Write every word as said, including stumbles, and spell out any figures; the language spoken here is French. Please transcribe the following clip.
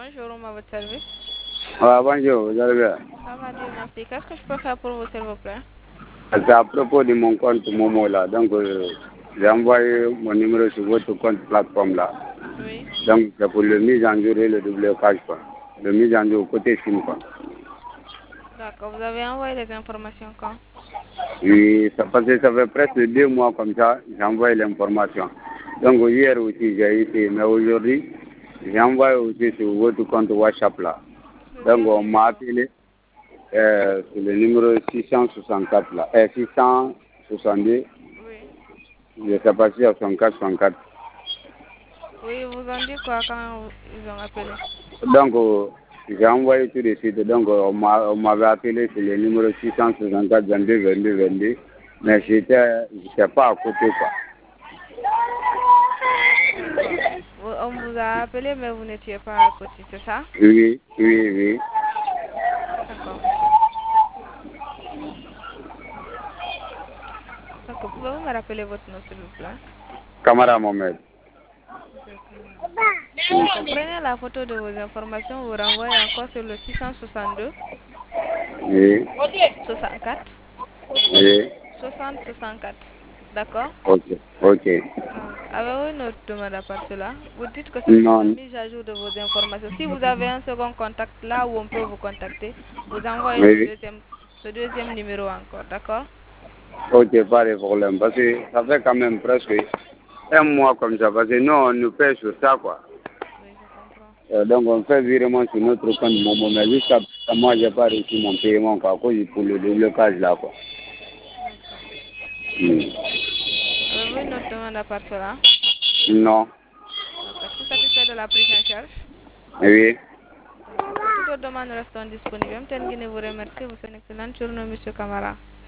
Bonjour, à votre service. Ah, bonjour, vous allez bien? Ça va, Dieu merci. Qu'est-ce que je peux faire pour vous, s'il vous plaît? C'est à propos de mon compte Momo là. Donc, euh, j'ai envoyé mon numéro sur votre compte plateforme là. Oui. Donc, c'est pour le mise en jour et le déblocage, quoi. Le mise en jour côté SIM, quoi. D'accord. Vous avez envoyé les informations quand? Oui, ça, parce que ça fait presque deux mois comme ça, j'ai envoyé l'information. Donc, hier aussi, j'ai été, mais aujourd'hui, j'ai envoyé aussi sur votre compte WhatsApp là. Sur Donc, quel on m'a numéro? appelé euh, sur le numéro six cent soixante-quatre là. Euh, six cent soixante-deux. Oui. Je ne sais pas si à soixante-quatre, soixante-quatre. Oui, ils vous ont dit quoi quand ils ont appelé? Donc, euh, j'ai envoyé tout de suite. Donc, euh, on m'a- on m'avait appelé sur le numéro six cent soixante-quatre, vingt-deux, vingt-deux, vingt-deux. Mais Oui. j'étais, j'étais pas à côté, quoi. D'accord. Vous- On vous a appelé, mais vous n'étiez pas à côté, c'est ça? Oui, oui, oui. D'accord, monsieur. D'accord. Pouvez-vous me rappeler votre nom, s'il vous plaît? Camara Mohamed. Monsieur Camara. D'accord. Prenez la photo de vos informations, vous renvoyez encore sur le six cent soixante-deux, Oui, soixante-quatre, oui. soixante, soixante-quatre. D'accord? Ok, ok. Ah, avez-vous une autre demande à part cela? Vous dites que c'est pour la Non, mise à jour de vos informations. Si vous avez un second contact là où on peut vous contacter, vous envoyez ce oui. deuxième, ce deuxième numéro encore, d'accord? Ok, pas de problème. Parce que ça fait quand même presque un mois comme ça. Parce que nous, on nous paie sur ça, quoi. Oui, je comprends. Euh, donc, on fait virement sur notre compte Momo. Mais jusqu'à présent, moi, j'ai pas reçu mon paiement, quoi, à cause pour le déblocage, là, quoi. D'accord. Hmm. Avez-vous une autre demande à part cela? Non. D'accord. Êtes-vous satisfait de la prise en charge? Oui. D'accord. Pour toute autre demande, restons disponibles. M T N Guinée vous remercie. Vous souhaite une excellente journée, monsieur Camara.